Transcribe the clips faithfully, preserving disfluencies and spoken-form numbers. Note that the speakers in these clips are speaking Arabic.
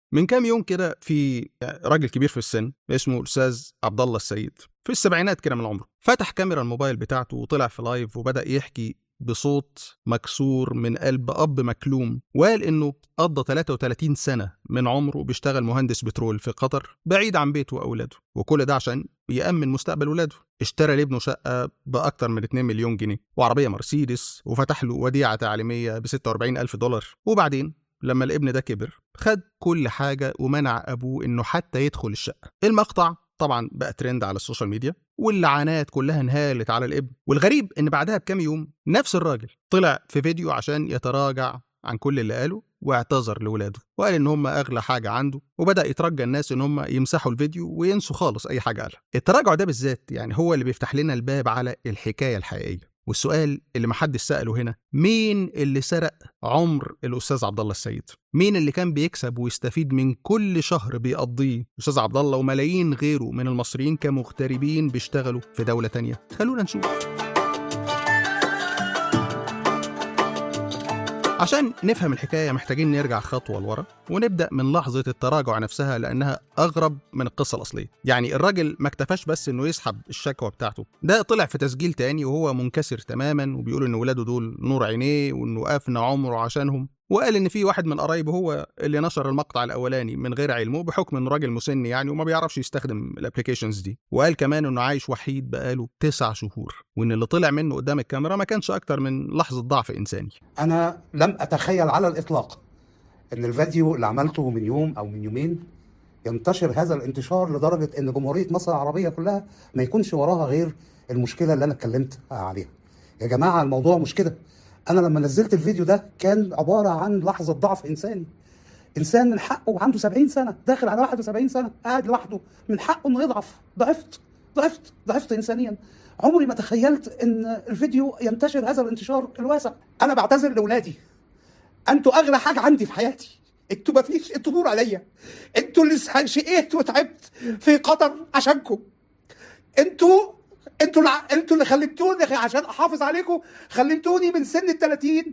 من كام يوم كده في راجل كبير في السن اسمه الأستاذ عبد الله السيد في السبعينات كده من عمره، فتح كاميرا الموبايل بتاعته وطلع في لايف وبدأ يحكي بصوت مكسور من قلب أب مكلوم، وقال إنه قضى ثلاثة وثلاثين سنة من عمره بيشتغل مهندس بترول في قطر بعيد عن بيته وأولاده، وكل ده عشان يأمن مستقبل ولاده. اشترى لابنه شقة بأكتر من اتنين مليون جنيه وعربية مرسيدس، وفتح له وديعة تعليمية ب ستة وأربعين ألف دولار. وبعدين لما الابن ده كبر خد كل حاجة ومنع أبوه إنه حتى يدخل الشقة. المقطع طبعا بقى ترند على السوشيال ميديا واللعنات كلها انهالت على الابن. والغريب إن بعدها بكام يوم نفس الراجل طلع في فيديو عشان يتراجع عن كل اللي قاله واعتذر لولاده وقال إن هم أغلى حاجة عنده، وبدأ يترجى الناس إن هم يمسحوا الفيديو وينسوا خالص أي حاجة قالها. التراجع ده بالذات يعني هو اللي بيفتح لنا الباب على الحكاية الحقيقية. والسؤال اللي محدش سأله هنا، مين اللي سرق عمر الأستاذ عبد الله السيد؟ مين اللي كان بيكسب ويستفيد من كل شهر بيقضيه الأستاذ عبد الله وملايين غيره من المصريين كمغتربين بيشتغلوا في دولة تانية؟ خلونا نشوف. عشان نفهم الحكاية محتاجين نرجع خطوة لورا ونبدأ من لحظة التراجع نفسها، لأنها أغرب من القصة الأصلية. يعني الراجل ما اكتفاش بس إنه يسحب الشكوى بتاعته، ده طلع في تسجيل تاني وهو منكسر تماما وبيقول إن ولاده دول نور عينيه وإنه أفنى عمره عشانهم، وقال إن في واحد من قرايبه هو اللي نشر المقطع الأولاني من غير علمه بحكم إنه راجل مسن يعني وما بيعرفش يستخدم الابليكيشنز دي، وقال كمان إنه عايش وحيد بقاله تسع شهور وإن اللي طلع منه قدام الكاميرا ما كانش أكتر من لحظة ضعف إنساني. أنا لم أتخيل على الإطلاق إن الفيديو اللي عملته من يوم أو من يومين ينتشر هذا الانتشار لدرجة إن جمهورية مصر العربية كلها ما يكونش وراها غير المشكلة اللي أنا اتكلمت عليها. يا جماعة الموضوع مش كده. أنا لما نزلت الفيديو ده كان عبارة عن لحظة ضعف إنساني. إنسان من حقه عنده سبعين سنة داخل على واحد وسبعين سنة قاعد لوحده، من حقه إنه يضعف. ضعفت ضعفت ضعفت إنسانيا. عمري ما تخيلت إن الفيديو ينتشر هذا الانتشار الواسع. أنا بعتذر لأولادي، أنتوا أغلى حاجة عندي في حياتي. انتوا ما فيش، انتوا نور عليا. انتوا اللي شقيت وتعبت في قطر عشانكم. انتوا انتوا اللي انتوا اللي خليتوني عشان احافظ عليكم، خليتوني من سن الثلاثين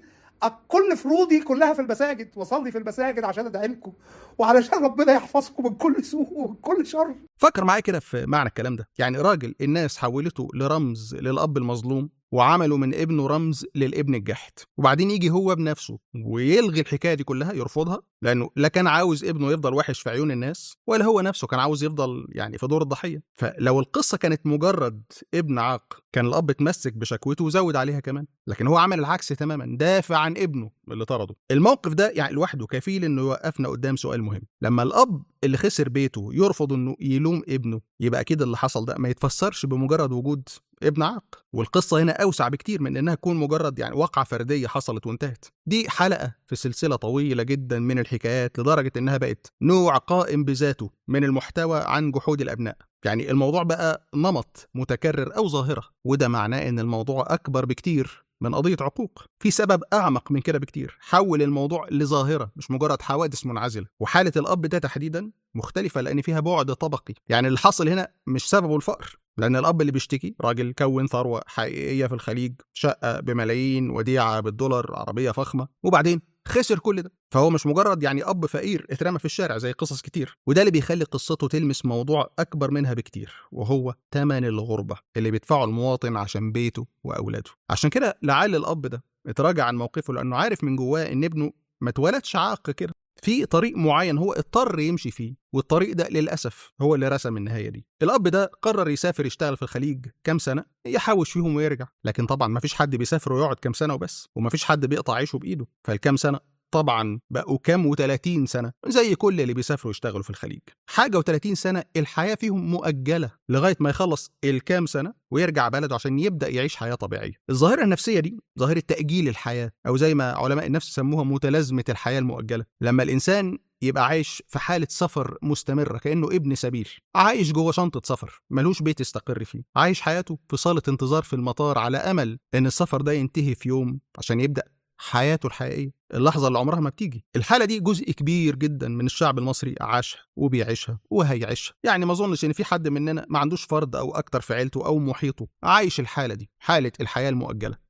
كل فروضي كلها في المساجد، واصلي في المساجد عشان ادعي لكم وعلشان ربنا يحفظكم من كل سوء ومن كل شر. فكر معايا كده في معنى الكلام ده. يعني راجل الناس حولته لرمز للأب المظلوم وعملوا من ابنه رمز للابن الجاحد، وبعدين يجي هو بنفسه ويلغي الحكاية دي كلها، يرفضها، لأنه لا كان عاوز ابنه يفضل وحش في عيون الناس ولا هو نفسه كان عاوز يفضل يعني في دور الضحية. فلو القصة كانت مجرد ابن عاق كان الأب اتمسك بشكوته وزود عليها كمان، لكن هو عمل العكس تماما، دافع عن ابنه اللي طرده. الموقف ده يعني لوحده كفيل انه يوقفنا قدام سؤال مهم. لما الأب اللي خسر بيته يرفض انه يلوم ابنه، يبقى اكيد اللي حصل ده ما يتفسرش بمجرد وجود ابن عاق. والقصة هنا أوسع بكتير من إنها تكون مجرد يعني واقعة فردية حصلت وانتهت. دي حلقة في سلسلة طويلة جدا من الحكايات لدرجة إنها بقت نوع قائم بذاته من المحتوى عن جحود الأبناء. يعني الموضوع بقى نمط متكرر أو ظاهرة، وده معناه إن الموضوع أكبر بكتير من قضية عقوق. في سبب أعمق من كده بكتير حول الموضوع لظاهرة مش مجرد حوادث منعزلة. وحالة الأب ده تحديدا مختلفة لأن فيها بعد طبقي. يعني اللي حصل هنا مش سببه الفقر، لأن الأب اللي بيشتكي راجل كون ثروة حقيقية في الخليج، شقة بملايين، وديعة بالدولار، عربية فخمة، وبعدين خسر كل ده. فهو مش مجرد يعني أب فقير اترمى في الشارع زي قصص كتير. وده اللي بيخلي قصته تلمس موضوع أكبر منها بكتير، وهو تمن الغربة اللي بيدفعه المواطن عشان بيته وأولاده. عشان كده لعل الأب ده اتراجع عن موقفه لأنه عارف من جواه إن ابنه ما اتولدش عاق كده، في طريق معين هو اضطر يمشي فيه، والطريق ده للأسف هو اللي رسم النهاية دي. الأب ده قرر يسافر يشتغل في الخليج كام سنة يحوش فيهم ويرجع، لكن طبعا ما فيش حد بيسافر ويقعد كام سنة وبس، وما فيش حد بيقطع عيشه بإيده. فالكام سنة طبعا بقوا كام وثلاثين سنة زي كل اللي بيسافروا يشتغلوا في الخليج. حاجة وثلاثين سنة الحياة فيهم مؤجلة لغاية ما يخلص الكام سنة ويرجع بلده عشان يبدأ يعيش حياة طبيعية. الظاهرة النفسية دي ظاهرة تأجيل الحياة، أو زي ما علماء النفس سموها متلازمة الحياة المؤجلة. لما الإنسان يبقى عايش في حالة سفر مستمرة كأنه ابن سبيل، عايش جوه شنطة سفر ملوش بيت يستقر فيه، عايش حياته في صالة انتظار في المطار على أمل إن السفر ده ينتهي في يوم عشان يبدأ حياته الحقيقية، اللحظة اللي عمرها ما بتيجي. الحالة دي جزء كبير جدا من الشعب المصري عاشها وبيعيشها وهيعيشها. يعني ما اظنش ان في حد مننا ما عندوش فرد او اكتر في عيلته او محيطه عايش الحالة دي، حالة الحياة المؤجلة.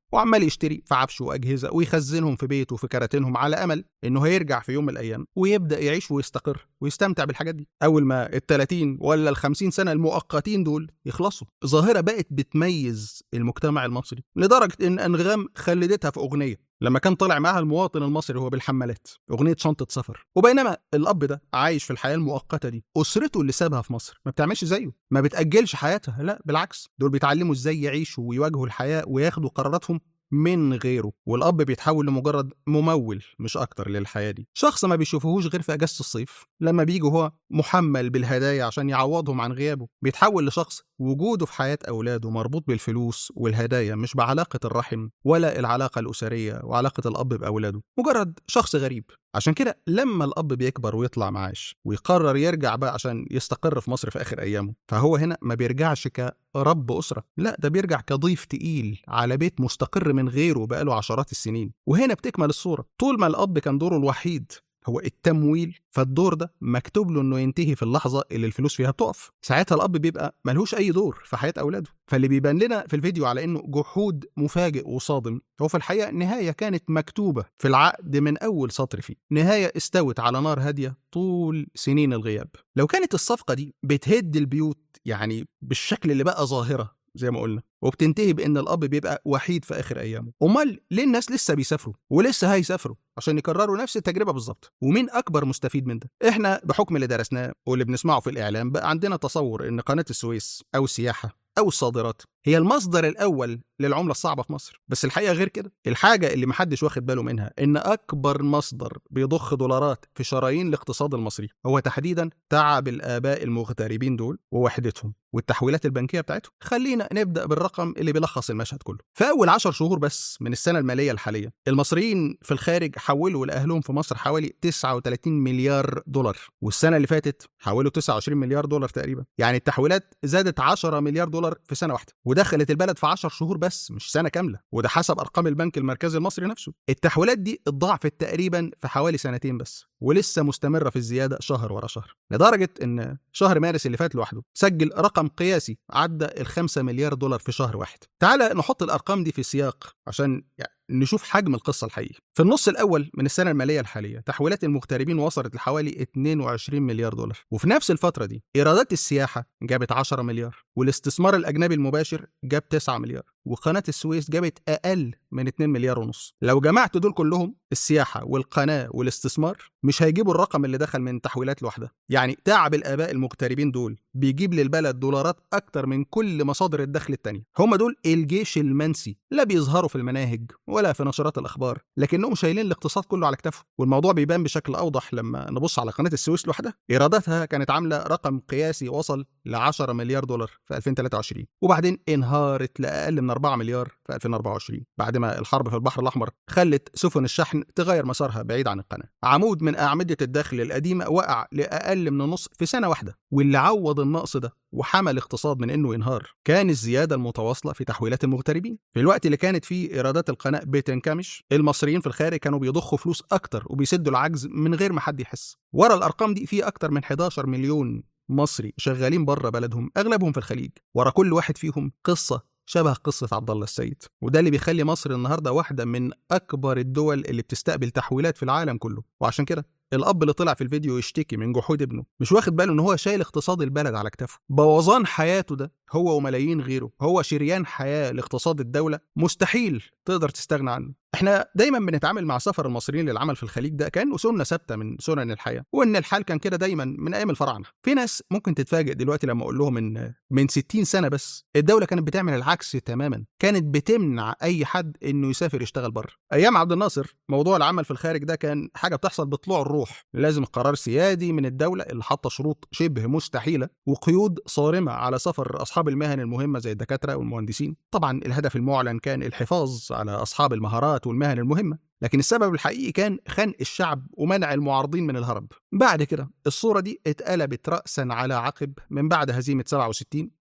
وعمال يشتري في عفش واجهزه ويخزنهم في بيته وفي كراتينهم على امل انه هيرجع في يوم من الايام ويبدا يعيش ويستقر ويستمتع بالحاجات دي. اول ما التلاتين ولا الخمسين سنه المؤقتين دول يخلصوا، ظاهره بقت بتميز المجتمع المصري لدرجه ان انغام خلدتها في اغنيه لما كان طالع معاها المواطن المصري وهو بالحمالات، اغنيه شنطه سفر. وبينما الاب ده عايش في الحياه المؤقته دي، اسرته اللي سابها في مصر ما بتعملش زيه، ما بتاجلش حياتها، لا بالعكس، دول بيتعلموا ازاي يعيشوا ويواجهوا الحياه وياخدوا قراراتهم من غيره. والاب بيتحول لمجرد ممول مش اكتر للحياه دي، شخص ما بيشوفوهوش غير في اجازه الصيف لما بيجي هو محمل بالهدايا عشان يعوضهم عن غيابه. بيتحول لشخص وجوده في حياه اولاده مربوط بالفلوس والهدايا، مش بعلاقه الرحم ولا العلاقه الاسريه وعلاقه الاب باولاده، مجرد شخص غريب. عشان كده لما الاب بيكبر ويطلع معاش ويقرر يرجع بقى عشان يستقر في مصر في اخر ايامه، فهو هنا ما بيرجعش كرب اسره، لا ده بيرجع كضيف تقيل على بيت مستقر من غيره بقاله عشرات السنين. وهنا بتكمل الصوره. طول ما الاب كان دوره الوحيد هو التمويل، فالدور ده مكتوب له انه ينتهي في اللحظه اللي الفلوس فيها بتقف. ساعتها الاب بيبقى ملهوش اي دور في حياه اولاده. فاللي بيبان لنا في الفيديو على انه جحود مفاجئ وصادم، هو في الحقيقه نهايه كانت مكتوبه في العقد من اول سطر فيه، نهايه استوت على نار هاديه طول سنين الغياب. لو كانت الصفقه دي بتهد البيوت يعني بالشكل اللي بقى ظاهره زي ما قلنا، وبتنتهي بان الاب بيبقى وحيد في اخر ايامه، امال ليه الناس لسه بيسافروا ولسه هيسافروا عشان يكرروا نفس التجربه بالظبط؟ ومين اكبر مستفيد من ده؟ احنا بحكم اللي درسناه واللي بنسمعه في الاعلام بقى عندنا تصور ان قناه السويس او السياحه او الصادرات هي المصدر الاول للعمله الصعبه في مصر. بس الحقيقه غير كده. الحاجه اللي محدش واخد باله منها ان اكبر مصدر بيضخ دولارات في شرايين الاقتصاد المصري هو تحديدا تعب الاباء المغتربين دول ووحدتهم والتحويلات البنكيه بتاعتهم. خلينا نبدا بالرقم اللي بيلخص المشهد كله. في اول عشر شهور بس من السنه الماليه الحاليه، المصريين في الخارج حولوا لاهلهم في مصر حوالي تسعة وثلاثين مليار دولار، والسنه اللي فاتت حولوا تسعة وعشرين مليار دولار تقريبا. يعني التحويلات زادت عشرة مليار دولار في سنه واحده، ودخلت البلد في عشر شهور بس مش سنه كامله، وده حسب ارقام البنك المركزي المصري نفسه. التحويلات دي اتضاعفت تقريبا في حوالي سنتين بس، ولسه مستمره في الزياده شهر ورا شهر، لدرجه ان شهر مارس اللي فات لوحده سجل رقم قياسي عدى الخمسة مليار دولار في شهر واحد. تعال نحط الارقام دي في سياق عشان يعني نشوف حجم القصه الحقيقي. في النص الاول من السنه الماليه الحاليه تحويلات المغتربين وصلت لحوالي اثنين وعشرين مليار دولار، وفي نفس الفتره دي ايرادات السياحه جابت عشرة مليار، والاستثمار الاجنبي المباشر جاب تسعة مليار، وقناه السويس جابت اقل من اتنين مليار ونص. لو جمعت دول كلهم، السياحه والقناه والاستثمار، مش هيجيبوا الرقم اللي دخل من تحويلات لوحدها. يعني تعب الاباء المغتربين دول بيجيب للبلد دولارات اكتر من كل مصادر الدخل التانية. هم دول الجيش المنسي، لا بيظهروا في المناهج ولا في نشرات الاخبار، لكنهم شايلين الاقتصاد كله على كتافهم. والموضوع بيبان بشكل اوضح لما نبص على قناه السويس لوحدها. ايراداتها كانت عامله رقم قياسي وصل ل عشرة مليار دولار في ألفين وثلاثة وعشرين، وبعدين انهارت لاقل من أربعة مليار في ألفين وأربعة وعشرين بعد ما الحرب في البحر الاحمر خلت سفن الشحن تغير مسارها بعيد عن القناه. عمود من اعمده الدخل القديمه وقع لاقل من النص في سنه واحده، واللي عوض النقص ده وحمى الاقتصاد من انه ينهار كان الزياده المتواصله في تحويلات المغتربين. في الوقت اللي كانت فيه ايرادات القناه بتنكمش، المصريين في الخارج كانوا بيضخوا فلوس اكتر وبيسدوا العجز من غير ما حد يحس. ورا الارقام دي في اكتر من حداشر مليون مصري شغالين بره بلدهم، اغلبهم في الخليج. ورا كل واحد فيهم قصه شبه قصة عبد الله السيد، وده اللي بيخلي مصر النهارده واحدة من أكبر الدول اللي بتستقبل تحويلات في العالم كله. وعشان كده الأب اللي طلع في الفيديو يشتكي من جحود ابنه مش واخد باله إن هو شايل اقتصاد البلد على كتافه. بوظان حياته ده هو وملايين غيره هو شريان حياة لاقتصاد الدولة مستحيل تقدر تستغنى عنه. احنا دايما بنتعامل مع سفر المصريين للعمل في الخليج ده كأنه سنة ثابتة من سنن الحياة، وإن الحال كان كده دايما من أيام الفراعنة. في ناس ممكن تتفاجئ دلوقتي لما أقول لهم إن من ستين سنة بس الدولة كانت بتعمل العكس تماما، كانت بتمنع أي حد إنه يسافر يشتغل بره. أيام عبد الناصر موضوع العمل في الخارج ده كان حاجة بتحصل بطلوع الروح، لازم قرار سيادي من الدولة اللي حاطة شروط شبه مستحيلة وقيود صارمة على سفر أصحاب المهن المهمة زي الدكاترة والمهندسين. طبعا الهدف المعلن كان الحفاظ على أصحاب المهارات والمهن المهمة، لكن السبب الحقيقي كان خنق الشعب ومنع المعارضين من الهرب. بعد كده الصورة دي اتقلبت رأسا على عقب من بعد هزيمة سبعة وستين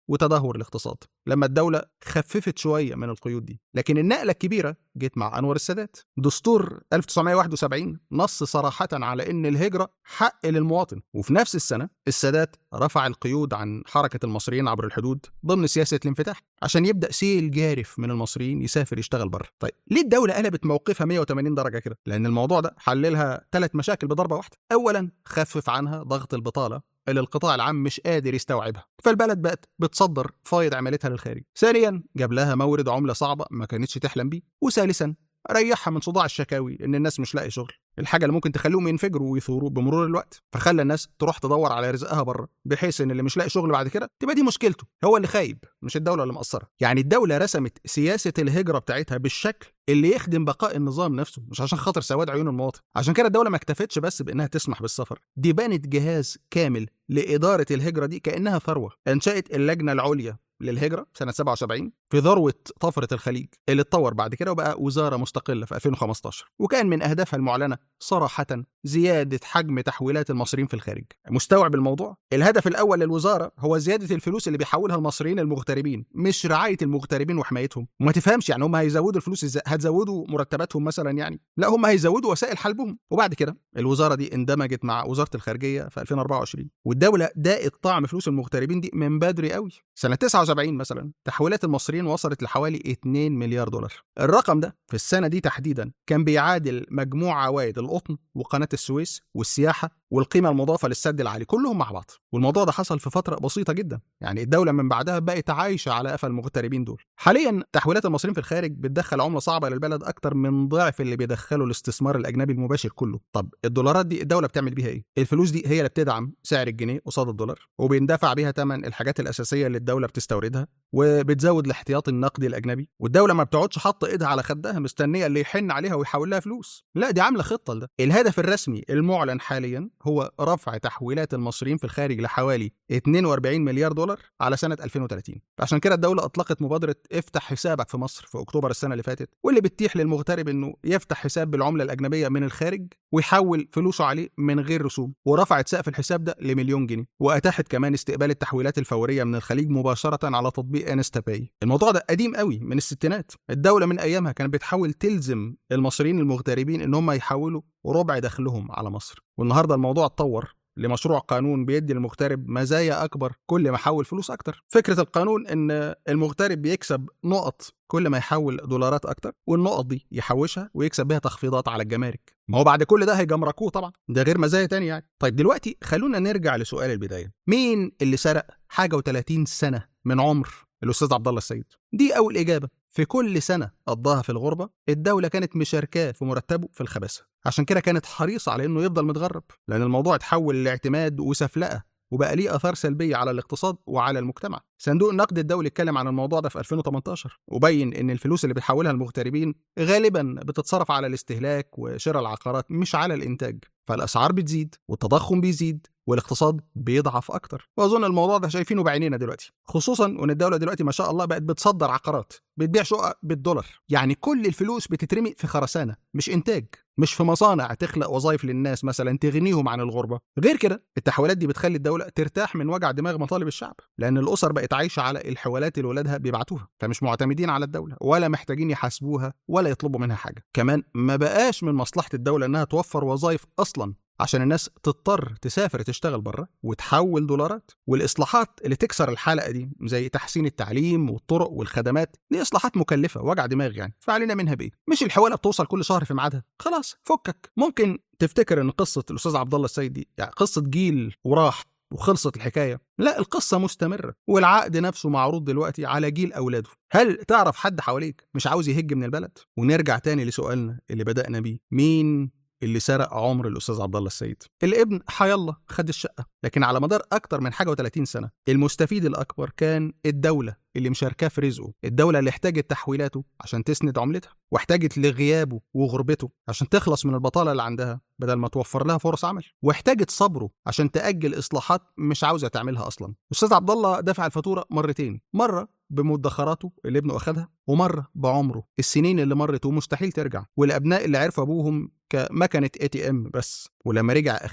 وتدهور الاقتصاد لما الدولة خففت شوية من القيود دي. لكن النقلة الكبيرة جت مع أنور السادات. دستور ألف وتسعمائة وواحد وسبعين نص صراحة على إن الهجرة حق للمواطن، وفي نفس السنة السادات رفع القيود عن حركة المصريين عبر الحدود ضمن سياسة الانفتاح عشان يبدأ سيل جارف من المصريين يسافر يشتغل بره. طيب ليه الدولة قلبت موقفها مئة وثمانين درجة كده؟ لأن الموضوع ده حللها ثلاث مشاكل بضربة واحدة. أولا، خفف عنها ضغط البطالة اللي القطاع العام مش قادر يستوعبها، فالبلد بقت بتصدر فايض عملتها للخارج. ثانيا، جاب لها مورد عملة صعبة ما كانتش تحلم بيه. وثالثا، ريحها من صداع الشكاوي ان الناس مش لاقي شغل، الحاجه اللي ممكن تخليهم ينفجروا ويثوروا بمرور الوقت، فخلى الناس تروح تدور على رزقها بره، بحيث ان اللي مش لاقي شغل بعد كده تبقى دي مشكلته، هو اللي خايب مش الدوله اللي مقصره. يعني الدوله رسمت سياسه الهجره بتاعتها بالشكل اللي يخدم بقاء النظام نفسه، مش عشان خاطر سواد عيون المواطن. عشان كده الدوله ما اكتفتش بس بانها تسمح بالسفر، دي بنت جهاز كامل لاداره الهجره دي كانها ثروه. انشات اللجنه العليا للهجرة سنة سبعة وسبعين في ذروة طفرة الخليج، اللي اتطور بعد كده وبقى وزارة مستقلة في ألفين وخمستاشر، وكان من أهدافها المعلنة صراحة زيادة حجم تحويلات المصريين في الخارج. مستوعب الموضوع؟ الهدف الأول للوزارة هو زيادة الفلوس اللي بيحولها المصريين المغتربين، مش رعاية المغتربين وحمايتهم. وما تفهمش يعني هم هيزودوا الفلوس ازاي؟ هتزودوا مرتباتهم مثلا يعني؟ لا، هم هيزودوا وسائل حلبهم. وبعد كده الوزارة دي اندمجت مع وزارة الخارجية في ألفين وأربعة وعشرين، والدولة داقت طعم فلوس المغتربين دي من بدري قوي. سنة تسعة وسبعين مثلا تحويلات المصريين وصلت لحوالي اتنين مليار دولار. الرقم ده في السنة دي تحديدا كان بيعادل مجموع عوائد القطن وقناة السويس والسياحة والقيمة المضافة للسد العالي كلهم مع بعض. والموضوع ده حصل في فترة بسيطة جدا، يعني الدولة من بعدها بقت عايشة على قفا المغتربين دول. حاليا تحويلات المصريين في الخارج بتدخل عملة صعبة للبلد أكتر من ضعف اللي بيدخله الاستثمار الأجنبي المباشر كله. طب الدولارات دي الدولة بتعمل بيها إيه؟ الفلوس دي هي اللي بتدعم سعر الجنيه قصاد الدولار، وبيندفع بيها ثمن الحاجات الأساسية اللي الدولة بتستوردها، وبتزود الاحتياطي النقدي الأجنبي. والدولة ما بتقعدش حاطة إيدها على خدها مستنية اللي يحن عليها ويحول لها فلوس، لا دي عاملة خطة لده. الهدف الرسمي المعلن حاليا هو رفع تحويلات المصريين في الخارج لحوالي اتنين وأربعين مليار دولار على سنة ألفين وثلاثين. عشان كده الدولة أطلقت مبادرة افتح حسابك في مصر في أكتوبر السنة اللي فاتت، واللي بتتيح للمغترب إنه يفتح حساب بالعملة الأجنبية من الخارج ويحول فلوسه عليه من غير رسوم، ورفعت سقف الحساب ده لمليون جنيه، وأتاحت كمان استقبال التحويلات الفورية من الخليج مباشرة على تطبيق انستا باي. الموضوع ده قديم قوي من الستينات، الدولة من أيامها كانت بتحاول تلزم المصريين المغتربين إن هم يحولوا ربع دخلهم على مصر. والنهارده الموضوع اتطور لمشروع قانون بيدي المغترب مزايا أكبر كل ما يحول فلوس أكتر. فكرة القانون إن المغترب بيكسب نقط كل ما يحول دولارات أكتر، والنقط دي يحوشها ويكسب بيها تخفيضات على الجمارك. ما هو بعد كل ده هيجمركوه طبعا، ده غير مزايا تاني يعني. طيب دلوقتي خلونا نرجع لسؤال البداية، مين اللي سرق حاجة وثلاثين سنة من عمر الأستاذ عبد الله السيد؟ دي أول إجابة. في كل سنة قضاها في الغربة الدولة كانت مشاركاه في مرتبه في الخباثة، عشان كده كانت حريصة على إنه يفضل متغرب، لأن الموضوع اتحول لاعتماد وسفلقة وبقى ليه آثار سلبية على الاقتصاد وعلى المجتمع. صندوق النقد الدولي اتكلم عن الموضوع ده في ألفين وتمنتاشر وبين إن الفلوس اللي بيحولها المغتربين غالبا بتتصرف على الاستهلاك وشراء العقارات مش على الإنتاج، فالأسعار بتزيد والتضخم بيزيد والاقتصاد بيضعف أكتر. وأظن الموضوع ده شايفينه بعينينا دلوقتي، خصوصا وإن الدولة دلوقتي ما شاء الله بقت بتصدر عقارات، بتبيع شقق بالدولار. يعني كل الفلوس بتترمي في خرسانة مش إنتاج، مش في مصانع تخلق وظائف للناس مثلا تغنيهم عن الغربة. غير كده التحويلات دي بتخلي الدولة ترتاح من وجع دماغ مطالب الشعب، لأن الأسر بقت عايشة على الحوالات اللي ولادها بيبعتوها، فمش معتمدين على الدولة ولا محتاجين يحاسبوها ولا يطلبوا منها حاجة. كمان ما بقاش من مصلحة الدولة إنها توفر وظائف أصلا عشان الناس تضطر تسافر تشتغل بره وتحول دولارات. والإصلاحات اللي تكسر الحلقة دي زي تحسين التعليم والطرق والخدمات دي إصلاحات مكلفة وجع دماغ يعني، فعلينا منها بإيه؟ مش الحوالة بتوصل كل شهر في ميعادها، خلاص فكك. ممكن تفتكر إن قصة الأستاذ عبد الله السيد دي يعني قصة جيل وراح وخلصت الحكاية، لا القصة مستمرة، والعقد نفسه معروض دلوقتي على جيل أولاده. هل تعرف حد حواليك مش عاوز يهج من البلد؟ ونرجع تاني لسؤالنا اللي بدأنا بيه، مين اللي سرق عمر الأستاذ عبد الله السيد؟ الابن حيالله خد الشقة، لكن على مدار أكتر من حاجة وثلاثين سنة المستفيد الأكبر كان الدولة اللي مشاركاه في رزقه، الدولة اللي احتاجت تحويلاته عشان تسند عملتها، واحتاجت لغيابه وغربته عشان تخلص من البطالة اللي عندها بدل ما توفر لها فرص عمل، واحتاجت صبره عشان تأجل إصلاحات مش عاوزة تعملها أصلا. الأستاذ عبد الله دفع الفاتورة مرتين، مرة بمدخراته اللي ابنه أخدها، ومرة بعمره، السنين اللي مرت ومستحيل ترجع، والأبناء اللي عرفوا أبوهم كمكنة اي تي ام بس. ولما رجع أخيرا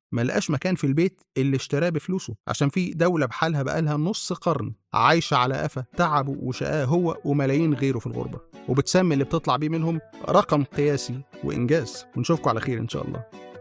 ما لقاش مكان في البيت اللي اشتراه بفلوسه، عشان في دولة بحالها بقالها نص قرن عايشة على قفا تعبه وشقاه هو وملايين غيره في الغربة، وبتسمي اللي بتطلع بيه منهم رقم قياسي وإنجاز. ونشوفكم على خير إن شاء الله.